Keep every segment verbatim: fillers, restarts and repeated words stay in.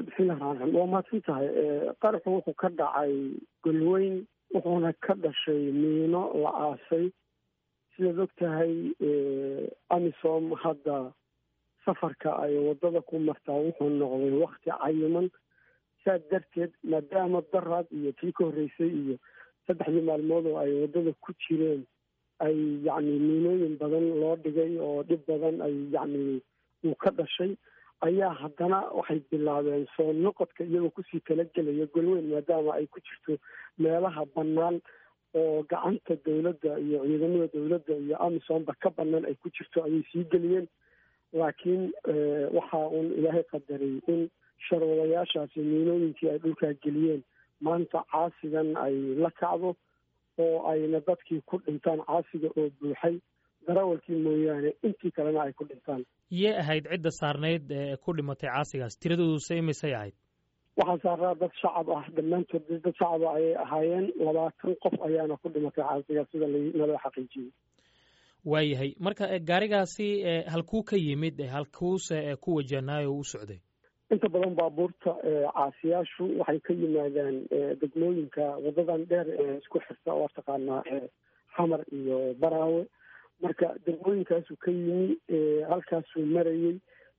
bismillahi raxmaan raxiim waa mahadsan tahay qaraxu wuxuu ka dhacay golweyn wuxuuna ka dhashay miino la aasay sidaad og tahay amisom hadda safarka ay wadada ku martaa wuxuu noqday wakti cayiman saas darteed maadaama daraad iyo tii ka horreysay iyo saddexdii maalmood oo ay wadada ku jireen ay yacni miinooyin badan loo dhigay oo dhib badan ay yacni uu ka dhashay ayaa haddana waxay bilaabeen soo noqodka iyagoo kusii talagelaya golweyn maadaama ay ku jirto meelaha bannaan oo gacanta dawladda iyo ciidamada dawladda iyo amisomba ka bannaan ay ku jirto ayay sii geliyeen laakiin waxa uun ilaahay qadaray in sharwadayaashaasi miinooyinkii ay dhulkaa geliyeen maanta caasigan ay la kacdo oo ayna dadkii ku dhintaan caasiga oo buuxay darawalkii mooyaane intii kalena ay ku dhintaan yee ahayd cidda saarnayd ee ku dhimatay caasigaas tiradoodusa imisay ahayd waxaa saaraa dad shacab ah dhammaantood dad shacaba ayay ahaayeen labaatan qof ayaana ku dhimatay caasigaas sida naloo xaqiijiyey waayahay marka gaarigaasi halkuu ka yimid halkuuse ku wajahnaayo o u socday inta badan baabuurta caasiyaashu waxay ka yimaadaan degmooyinka wadadan dheer ee isku xirta oo taqaanaa xamar iyo baraawe marka degmooyinkaasu ka yimi halkaasuu marayey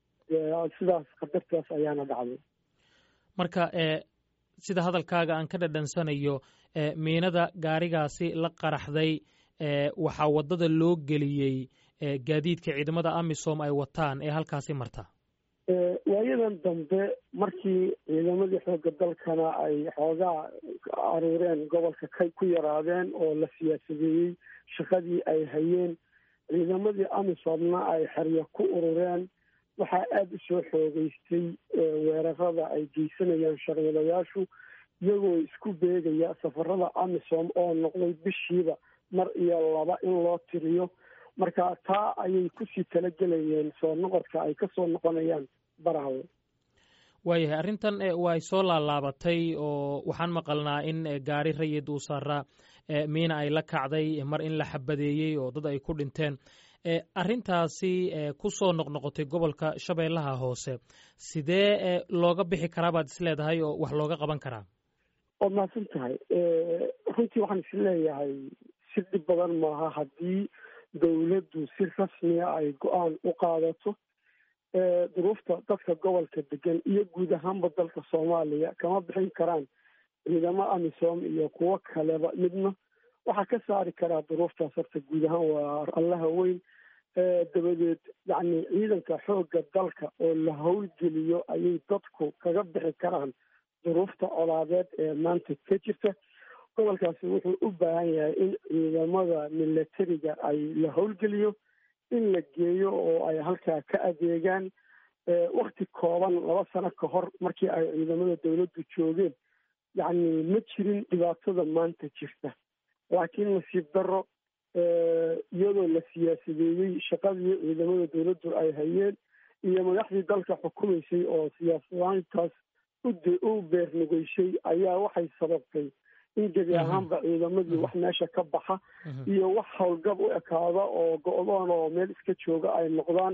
sidaas qadartaas ayaana dhacday marka sida hadalkaaga aan ka dhadhansanayo miinada gaarigaasi la qaraxday waxaa waddada loo geliyey gaadiidka ciidamada amisom ay wataan ee halkaasi marta waayadan dambe markii ciidamadii xoogga dalkana ay xoogaa aruureen gobolka ka ku yaraadeen oo la siyaasadeeyey shaqadii ay hayeen ciidamadii amisomna ay xeryo ku urureen waxaa aada u soo xoogeystay weerarada ay geysanayaan sharwadayaashu iyagoo isku beegaya safarada amisom oo noqday bishiiba mar iyo laba in loo tiriyo marka taa ayay kusii talagelayeen soo noqodka ay ka soo noqonayaan baraawe waayahay arrintan way soo laalaabatay oo waxaan maqalnaa in gaari rayid uu saaraa miina ay la kacday mar in la xabadeeyey oo dad ay ku dhinteen arrintaasi ku soo noqnoqotay gobolka shabeellaha hoose sidee looga bixi karaa baad is leedahay oo wax looga qaban karaa waad mahadsan tahay runtii waxaan is leeyahay si dhib badan maaha haddii dawladdu si rasmiya ay go-aan u qaadato duruufta dadka gobolka degan iyo guud ahaanba dalka soomaaliya kama bixin karaan ciidamo amisom iyo kuwo kaleba midna waxaa ka saari karaa duruuftaas horta guud ahaan waa allaha weyn dabadeed yacni ciidanka xoogga dalka oo la howlgeliyo ayay dadku kaga bixi karaan duruufta colaadeed ee maanta ka jirta gobolkaasi wuxuu u baahan yahay in ciidamada milatariga ay la howlgeliyo in la geeyo oo ay halkaa ka adeegaan wakti kooban laba sano ka hor markii ay ciidamada dawladdu joogeen yacni ma jirin dhibaatada maanta jirta laakiin nasiib darro iyadoo la siyaasadeeyey shaqadii ciidamada dawladdu ay hayeen iyo madaxdii dalka xukumaysay oo siyaasadaantaas u beernugeyshay ayaa waxay sababtay in gebi ahaanba ciidamadii wax meesha ka baxa iyo wax howlgab u ekaada oo go-doon oo meel iska jooga ay noqdaan